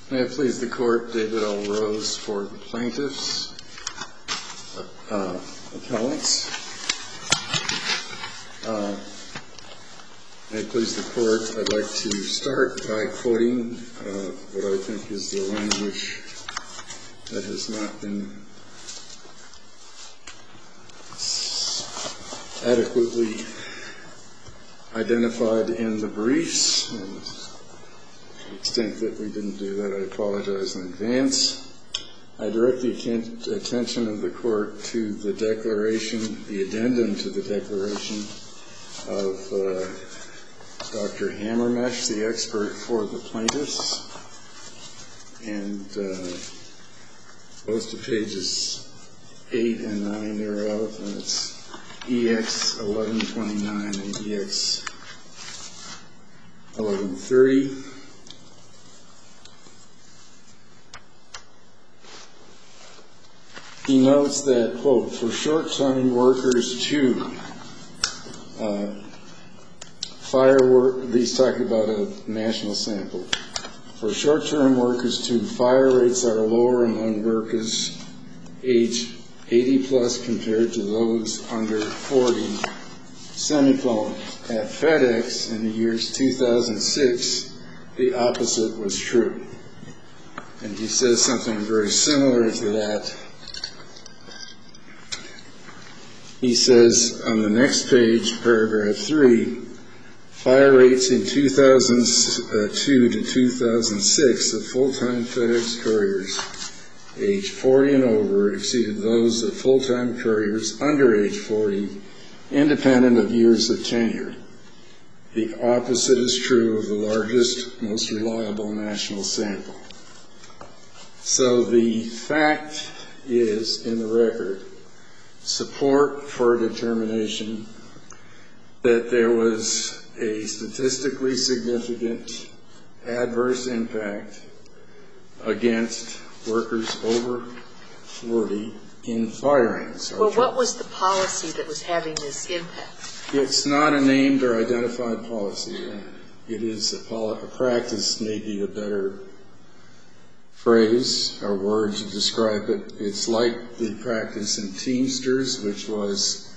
May it please the Court, David L. Rose for the plaintiffs, appellants. May it please the Court, I'd like to start by quoting what I think is the language that has not been adequately identified in the briefs. And to the extent that we didn't do that, I apologize in advance. I direct the attention of the Court to the declaration, the addendum to the declaration of Dr. Hammermesh, the expert for the plaintiffs, and goes to pages 8 and 9 thereof, and it's EX 1129 and EX 1130. He notes that, quote, for short-time workers too, he's talking about a national sample. For short-term workers too, fire rates are lower among workers age 80 plus compared to those under 40, semicolon. At FedEx in the years 2006, the opposite was true. And he says something very similar to that. He says on the next page, paragraph 3, fire rates in 2002 to 2006 of full-time FedEx couriers age 40 and over exceeded those of full-time couriers under age 40, independent of years of tenure. The opposite is true of the largest, most reliable national sample. So the fact is, in the record, support for determination that there was a statistically significant adverse impact against workers over 40 in firings. Well, what was the policy that was having this impact? It's not a named or identified policy. It is a practice, maybe a better phrase or word to describe it. It's like the practice in Teamsters, which was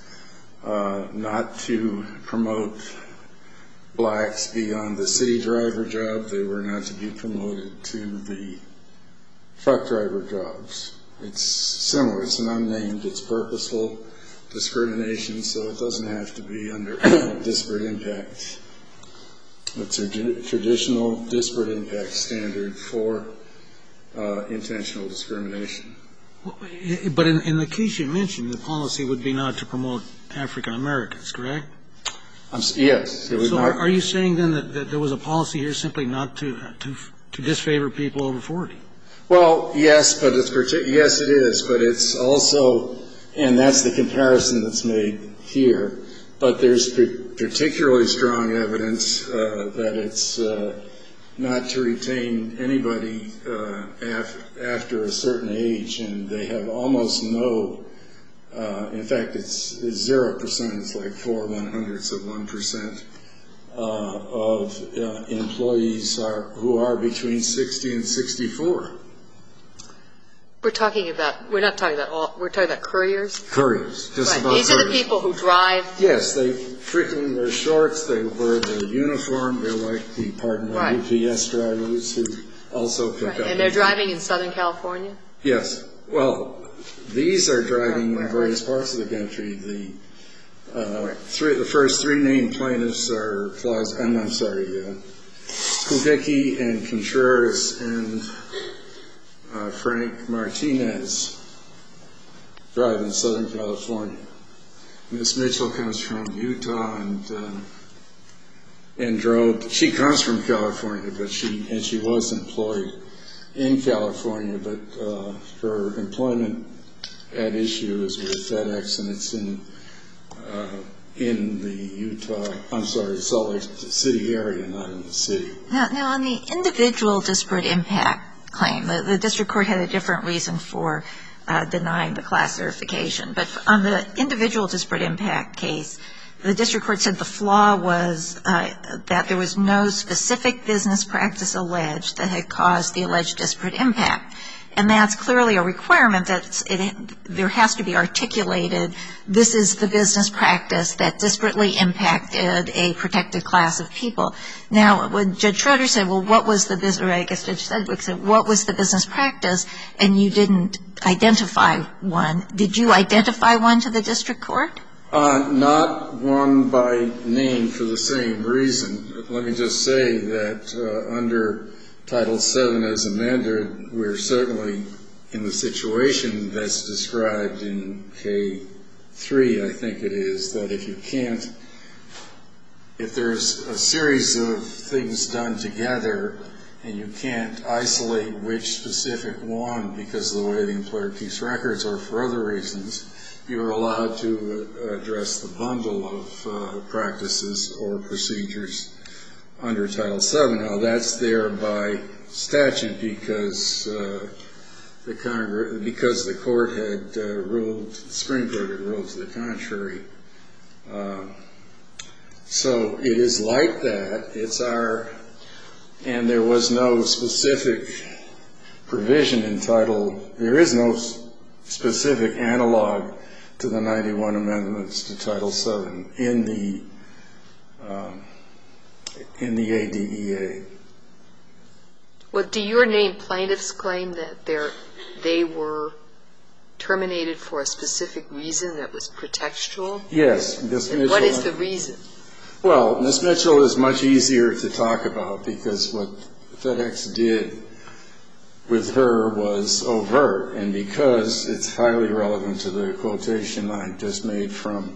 not to promote blacks beyond the city driver job. They were not to be promoted to the truck driver jobs. It's similar. It's an unnamed, it's purposeful discrimination, so it doesn't have to be under disparate impact. It's a traditional disparate impact standard for intentional discrimination. But in the case you mentioned, the policy would be not to promote African Americans, correct? Yes. So are you saying then that there was a policy here simply not to disfavor people over 40? Well, yes, but yes, it is, but it's also, and that's the comparison that's made here, but there's particularly strong evidence that it's not to retain anybody after a certain age, and they have almost no, in fact, it's 0%, it's like 0.04% of employees who are between 60 and 64. We're not talking about we're talking about couriers? Couriers, just right. about These couriers. are the people who drive? Yes, they frequently wear shorts, they wear the uniform, they're like the, right. UPS drivers who also pick up. And they're driving in Southern California? Yes. Well, these are driving in various parts of the country. The first three named plaintiffs are Kubicki and Contreras and Frank Martinez drive in Southern California. Miss Mitchell comes from Utah and drove. She comes from California, but she was employed in California, but her employment at issue is with FedEx, and it's in the Salt Lake City area, not in the city. Now on the individual disparate impact claim, the district court had a different reason for denying the class certification. But on the individual disparate impact case, the district court said the flaw was that there was no specific business practice alleged that had caused the alleged disparate impact. And that's clearly a requirement that there has to be articulated, this is the business practice that disparately impacted a protected class of people. Now, when Judge Schroeder said, well, what was the business, or I guess Judge Sedgwick said, what was the business practice, and you didn't identify one, did you identify one to the district court? Not one by name for the same reason. Let me just say that under Title VII as amended, we're certainly in the situation that's described in K3, I think it is, that if there's a series of things done together and you can't isolate which specific one because of the way the employer keeps records or for other reasons, you're allowed to address the bundle of practices or procedures under Title VII. Now, that's there by statute because the court had ruled, the Supreme Court had ruled to the contrary. So it is like that. And there was no specific provision in there is no specific analog to the 91 amendments to Title VII in the ADEA. Well, do your named plaintiffs claim that they were terminated for a specific reason that was pretextual? Yes. Ms. Mitchell. What is the reason? Well, Ms. Mitchell is much easier to talk about because what FedEx did with her was overt, and because it's highly relevant to the quotation I just made from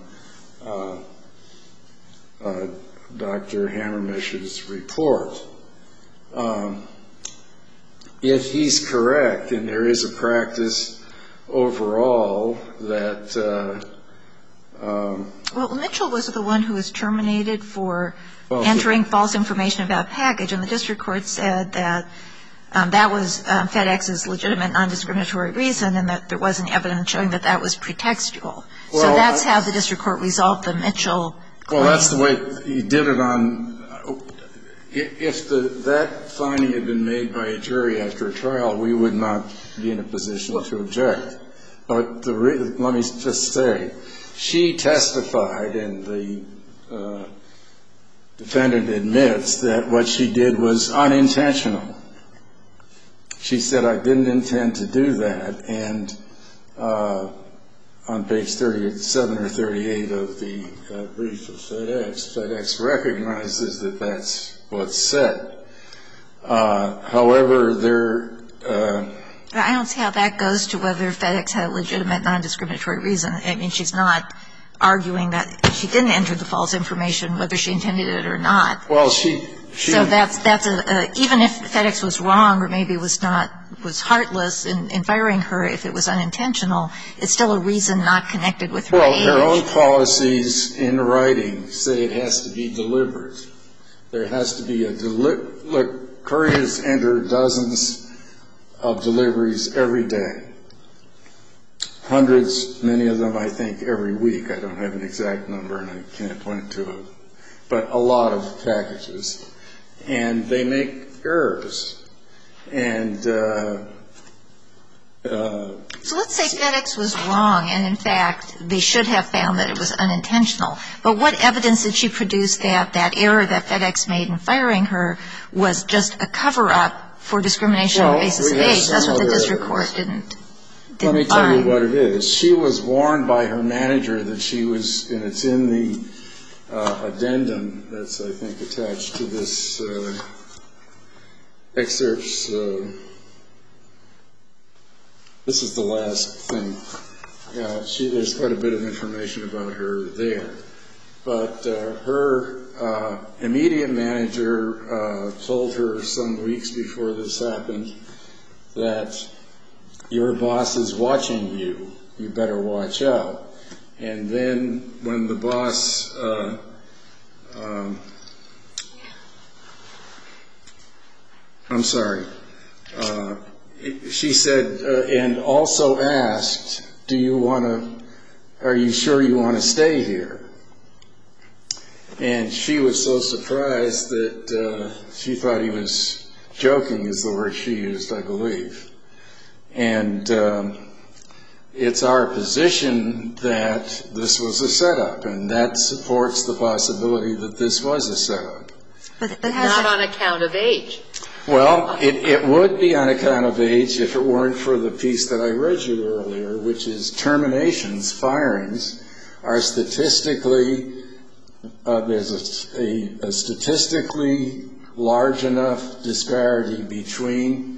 Dr. Hammermish's report. If he's correct, and there is a practice overall that well, Mitchell was the one who was terminated for entering false information about package, and the district court said that that was FedEx's legitimate non-discriminatory reason and that there wasn't evidence showing that that was pretextual. So that's how the district court resolved the Mitchell claim. Well, that's the way he did it on – if that finding had been made by a jury after a trial, we would not be in a position to object. But let me just say, she testified, and the defendant admits that what she did was unintentional. She said, I didn't intend to do that, and on page 37 or 38 of the brief of FedEx recognizes that that's what's said. However, I don't see how that goes to whether FedEx had a legitimate non-discriminatory reason. I mean, she's not arguing that she didn't enter the false information, whether she intended it or not. Well, So that's even if FedEx was wrong or maybe was heartless in firing her, if it was unintentional, it's still a reason not connected with her age. Well, her own policies in writing say it has to be deliberate. There has to be look, couriers enter dozens of deliveries every day. Hundreds, many of them, I think, every week. I don't have an exact number and I can't point to it. But a lot of packages. And they make errors. And so let's say FedEx was wrong, and in fact, they should have found that it was unintentional. But what evidence did she produce that that error that FedEx made in firing her was just a cover-up for discrimination on the basis of age? That's what the district court didn't find. Let me tell you what it is. She was warned by her manager that she was, and it's in the addendum that's, I think, attached to this excerpts. This is the last thing. There's quite a bit of information about her there. But her immediate manager told her some weeks before this happened that your boss is watching you. You better watch out. And then when the boss she said, and also asked, are you sure you want to stay here? And she was so surprised that she thought he was joking, is the word she used, I believe. And it's our position that this was a setup, and that supports the possibility that this was a setup. But Not on account of age. Well, it would be on account of age if it weren't for the piece that I read you earlier, which is terminations, firings, are statistically, there's a statistically large enough disparity between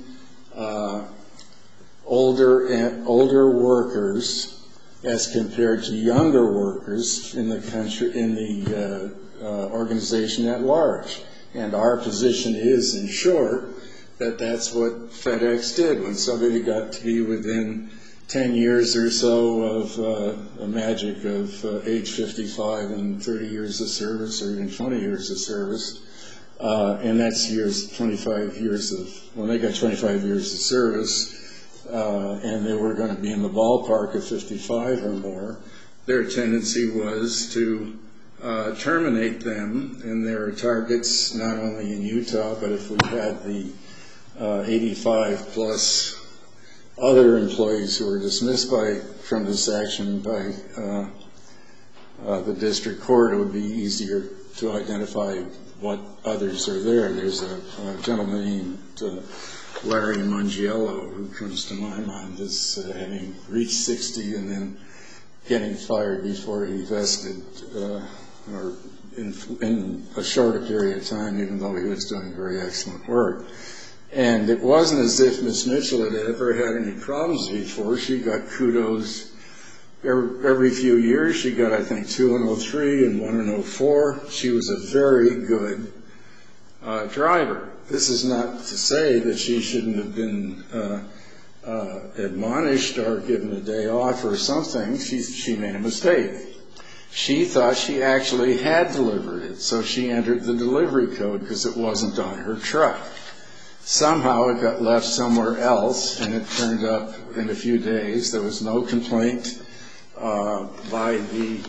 older workers as compared to younger workers in the country, in the organization at large. And our position is, in short, that that's what FedEx did. When somebody got to be within 10 years or so of a magic of age 55 and 30 years of service, or even 20 years of service, and that's 25 years of, when they got 25 years of service, and they were going to be in the ballpark of 55 or more, their tendency was to terminate them, and there are targets not only in Utah, but if we had the 85 plus other employees who were dismissed from this action by the district court, it would be easier to identify what others are there. There's a gentleman named Larry Mangiello who comes to my mind as having reached 60 and then getting fired before he vested, or in a shorter period of time, even though he was doing very excellent work. And it wasn't as if Miss Mitchell had ever had any problems before. She got kudos every few years. She got, I think, 2 in 03 and 1 in 04. She was a very good driver. This is not to say that she shouldn't have been admonished or given a day off or something. She made a mistake. She thought she actually had delivered it, so she entered the delivery code because it wasn't on her truck. Somehow it got left somewhere else, and it turned up in a few days. There was no complaint by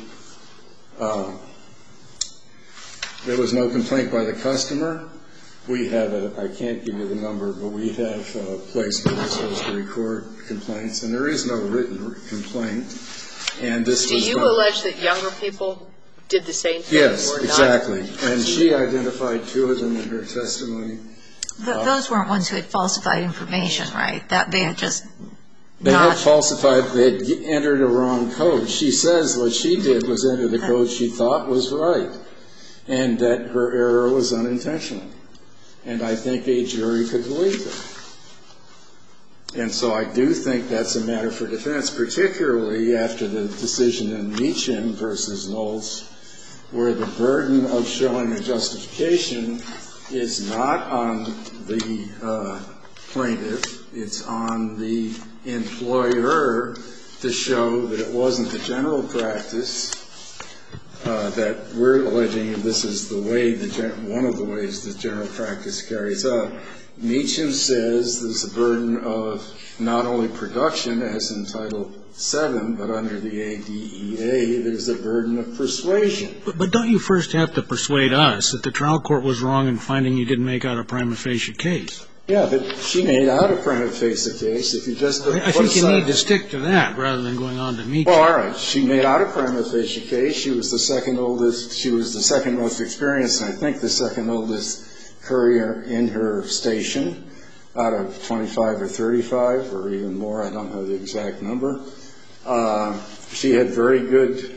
the customer. We have I can't give you the number, but we have a place where we're supposed to record complaints, and there is no written complaint. And this was Do you allege that younger people did the same thing? Yes, or exactly. Not? And she identified 2 of them in her testimony. Those weren't ones who had falsified information, right? That they had just They had falsified, they had entered a wrong code. She says what she did was enter the code she thought was right, and that her error was unintentional. And I think a jury could believe that. And so I do think that's a matter for defense, particularly after the decision in Meacham versus Knowles, where the burden of showing a justification is not on the plaintiff, it's on the employer to show that it wasn't the general practice, that we're alleging this is the way, one of the ways the general practice carries out. Meacham says there's a burden of not only production, as in Title VII, but under the ADEA, there's a burden of persuasion. But don't you first have to persuade us that the trial court was wrong in finding you didn't make out a prima facie case? Yeah, but she made out a prima facie case. If you just I think you need to stick to that rather than going on to Meacham. Well, all right. She made out a prima facie case. She was the second oldest. She was the second most experienced, and I think the second oldest courier in her station, out of 25 or 35 or even more. I don't know the exact number. She had very good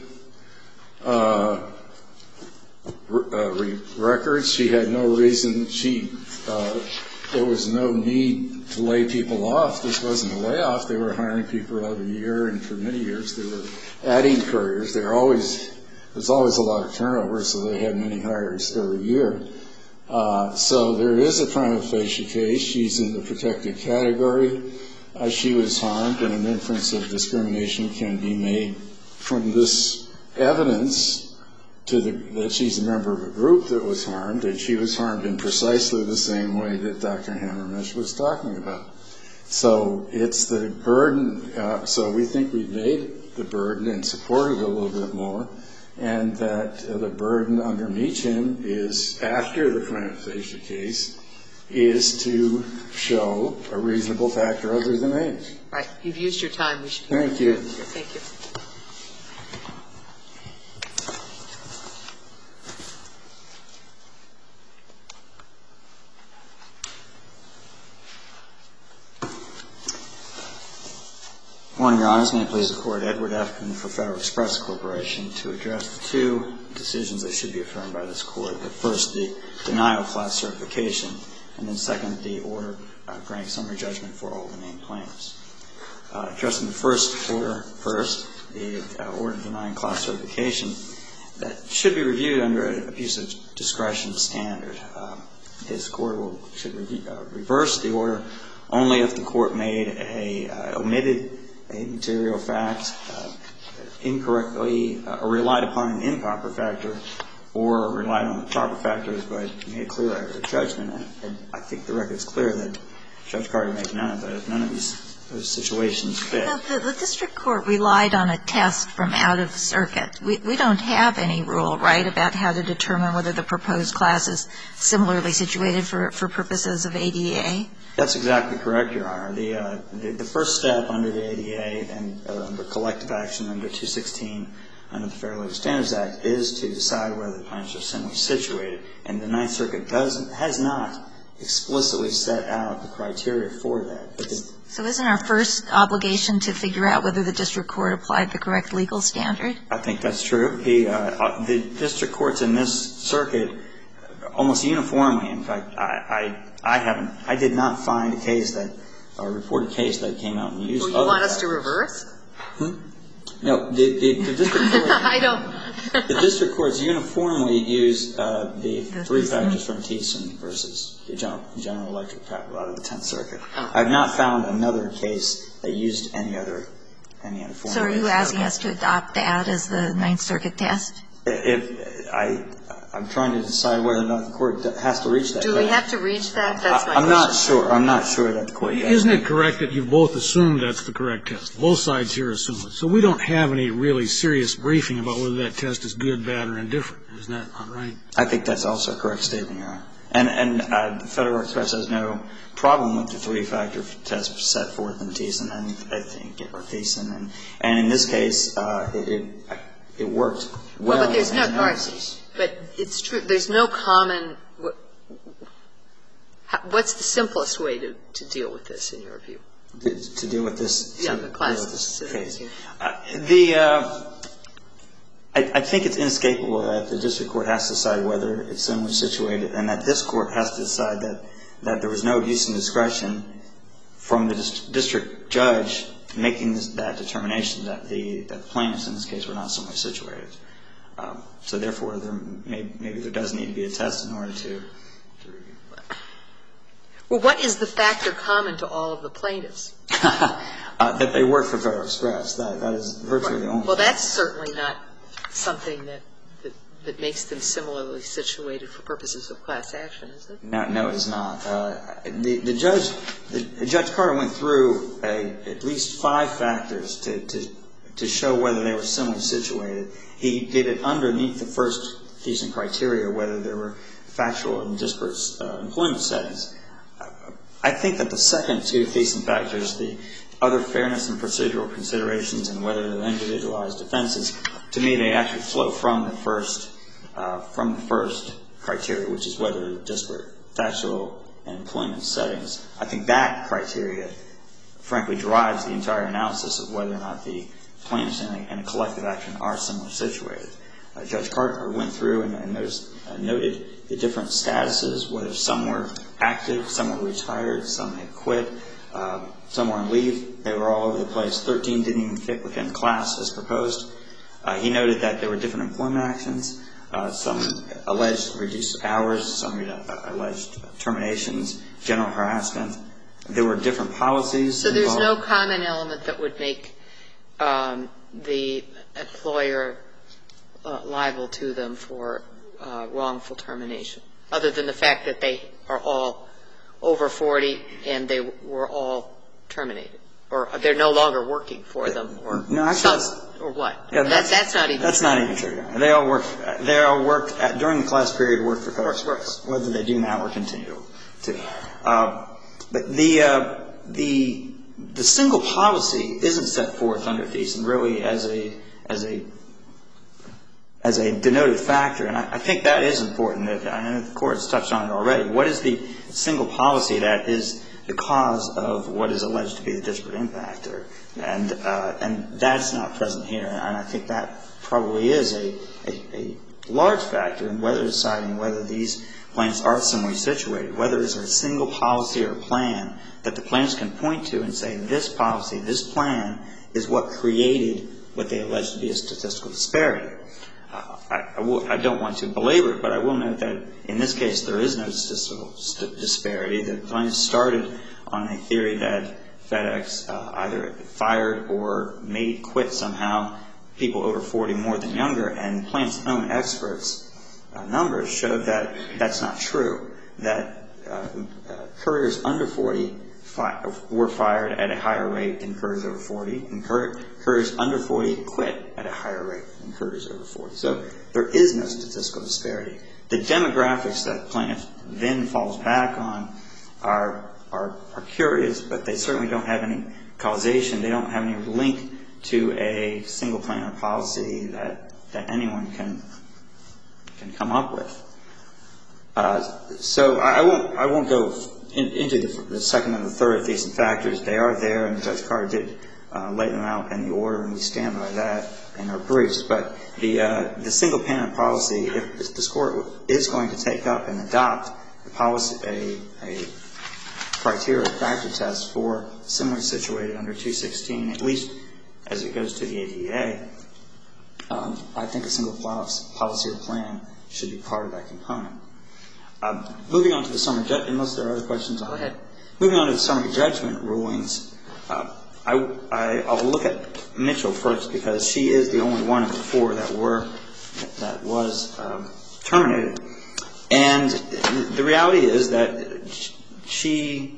records. She had no reason. There was no need to lay people off. This wasn't a layoff. They were hiring people every year, and for many years they were adding couriers. There's always a lot of turnover, so they had many hires every year. So there is a prima facie case. She's in the protected category. She was harmed, and an inference of discrimination can be made from this evidence that she's a member of a group that was harmed, and she was harmed in precisely the same way that Dr. Hammermesh was talking about. So it's the burden. So we think we've made the burden and supported it a little bit more. and that the burden under Meacham is, after the prima facie case, is to show a reasonable factor other than age. Right. You've used your time. We should. Thank you. Thank you. Morning, Your Honors. May it please the Court. Edward Efkin for Federal Express Corporation to address the two decisions that should be affirmed by this Court. The first, the denial of class certification, and then second, the order granting summary judgment for all the named plaintiffs. Addressing the first order first, the order denying class certification, that should be reviewed under an abuse of discretion standard. This Court should reverse the order only if the Court made omitted a material fact, incorrectly, or relied upon an improper factor, or relied on the proper factors but made clear error of judgment. And I think the record is clear that Judge Carter made none of those. None of those situations fit. The district court relied on a test from out of circuit. We don't have any rule, right, about how to determine whether the proposed class is similarly situated for purposes of ADA? That's exactly correct, Your Honor. The first step under the ADA and under collective action under 216 under the Fair Labor Standards Act is to decide whether the plaintiffs are similarly situated. And the Ninth Circuit has not explicitly set out the criteria for that. So isn't our first obligation to figure out whether the district court applied the correct legal standard? I think that's true. The district courts in this circuit almost uniformly, in fact, I did not find a reported case that came out and used other factors. Well, you want us to reverse? No, the district court. I don't. The district courts uniformly use the three factors from Thiessen versus the General Electric Capital out of the Tenth Circuit. Oh. I've not found another case that used any other formula. So are you asking us to adopt that as the Ninth Circuit test? I'm trying to decide whether or not the court has to reach that. Do we have to reach that? That's my question. I'm not sure. I'm not sure that the court does. Isn't it correct that you both assume that's the correct test? Both sides here assume it. So we don't have any really serious briefing about whether that test is good, bad, or indifferent. Isn't that not right? I think that's also a correct statement, Your Honor. And Federal Express has no problem with the three-factor test set forth in Thiessen, and I think, or Thiessen. And in this case, it worked well. Well, but there's no analysis. But it's true. There's no common. What's the simplest way to deal with this, in your view? To deal with this? Yeah, the class case. I think it's inescapable that the district court has to decide whether it's similarly situated, and that this court has to decide that there was no abuse of discretion from the district judge making that determination that the plaintiffs in this case were not similarly situated. So therefore, maybe there does need to be a test in order to review. Well, what is the factor common to all of the plaintiffs? That they work for Federal Express. That is virtually the only. Well, that's certainly not something that makes them similarly situated for purposes of class action, is it? No, it is not. Judge Carter went through at least 5 factors to show whether they were similarly situated. He did it underneath the first Thiessen criteria, whether there were factual and disparate employment settings. I think that the second 2 Thiessen factors, the other fairness and procedural considerations and whether they're individualized defenses, to me they actually flow from the first criteria, which is whether disparate factual and employment settings. I think that criteria, frankly, drives the entire analysis of whether or not the plaintiffs in a collective action are similarly situated. Judge Carter went through and noted the different statuses, whether some were active, some were retired, some had quit, some were on leave. They were all over the place. 13 didn't even fit within the class as proposed. He noted that there were different employment actions, some alleged reduced hours, some alleged terminations, general harassment. There were different policies involved. So there's no common element that would make the employer liable to them for wrongful termination, other than the fact that they are all over 40 and they were all terminated. or they're no longer working for them, or no, actually, or what? Yeah, that's not even. That's true. not even true. They all worked during the class period. Worked for FedEx Express, whether they do now or continue to. But the single policy isn't set forth under Thiessen really as a denoted factor, and I think that is important. I know the Court has touched on it already. What is the single policy that is the cause of what is alleged to be the disparate impact? And that's not present here, and I think that probably is a large factor in deciding whether these plans are similarly situated, whether there's a single policy or plan that the plans can point to and say, this policy, this plan is what created what they allege to be a statistical disparity. I don't want to belabor it, but I will note that in this case there is no statistical disparity. The plans started on a theory that FedEx either fired or made quit somehow people over 40 more than younger, and plans' own experts' numbers showed that that's not true, that couriers under 40 were fired at a higher rate than couriers over 40, and couriers under 40 quit at a higher rate than couriers over 40. So there is no statistical disparity. The demographics that plaintiff then falls back on are curious, but they certainly don't have any causation. They don't have any link to a single plan or policy that anyone can come up with. So I won't go into the second and the third of these factors. They are there, and Judge Carter did lay them out in the order, and we stand by that in our briefs. But the single plan policy, if this Court is going to take up and adopt a policy, a criteria factor test for similarly situated under 216, at least as it goes to the ADA, I think a single policy or plan should be part of that component. Moving on to the summary judgment, unless there are other questions. Go ahead. Moving on to the summary judgment rulings, I'll look at Mitchell first because she is the only one of the four that was terminated. And the reality is that she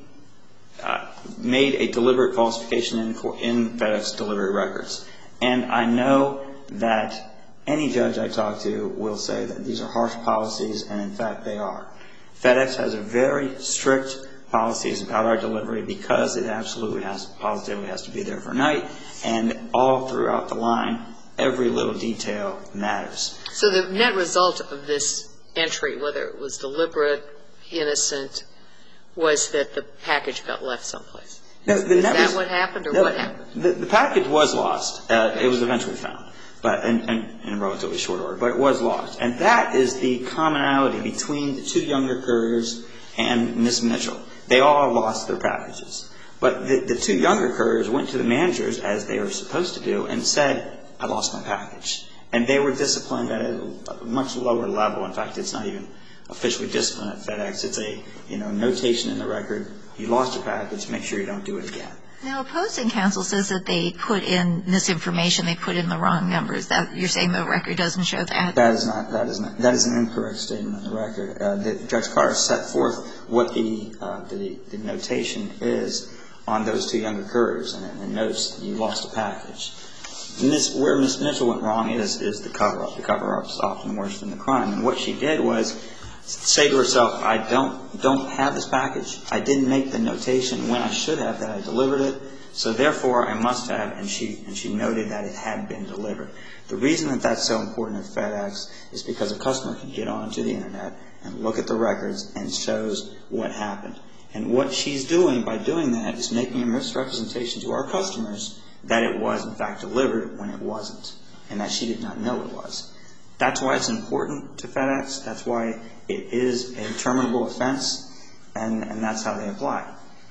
made a deliberate falsification in FedEx delivery records. And I know that any judge I talk to will say that these are harsh policies, and in fact they are. FedEx has a very strict policies about our delivery because it positively has to be there for night, and all throughout the line, every little detail matters. So the net result of this entry, whether it was deliberate, innocent, was that the package got left someplace. No, is that what happened, or what happened? The package was lost. It was eventually found, but in relatively short order. But it was lost, and that is the commonality between the two younger couriers and Ms. Mitchell. They all lost their packages, but the two younger couriers went to the managers, as they were supposed to do, and said, "I lost my package." And they were disciplined at a much lower level. In fact, it's not even officially discipline at FedEx. It's a notation in the record. You lost your package. Make sure you don't do it again. Now, opposing counsel says that they put in misinformation. They put in the wrong numbers. You're saying the record doesn't show that? That is not. That is an incorrect statement in the record. Judge Carter set forth what the notation is on those two younger couriers, and it notes you lost a package. Where Ms. Mitchell went wrong is the cover-up. The cover-up is often worse than the crime. And what she did was say to herself, I don't have this package. I didn't make the notation when I should have that I delivered it. So therefore, I must have, and she noted that it had been delivered. The reason that that's so important at FedEx is because a customer can get onto the Internet and look at the records and shows what happened. And what she's doing by doing that is making a misrepresentation to our customers that it was, in fact, delivered when it wasn't, and that she did not know it was. That's why it's important to FedEx. That's why it is a terminable offense, and that's how they apply.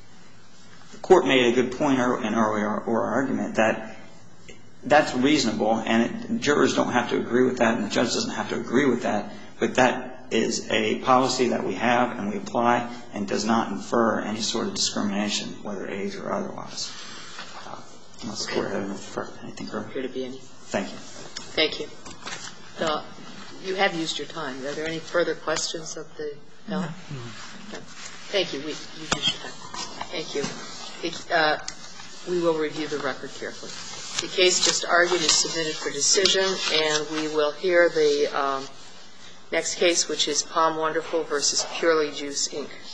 The court made a good point in earlier argument that that's reasonable, and jurors don't have to agree with that, and the judge doesn't have to agree with that, but that is a policy that we have and we apply and does not infer any sort of discrimination, whether age or otherwise. Unless the court has anything further. Appear to be any. Thank you. Thank you. You have used your time. Are there any further questions of the panel? No. Thank you. You used your time. Thank you. we will review the record carefully. The case just argued is submitted for decision, and we will hear the next case, which is Palm Wonderful versus Purely Juice, Inc.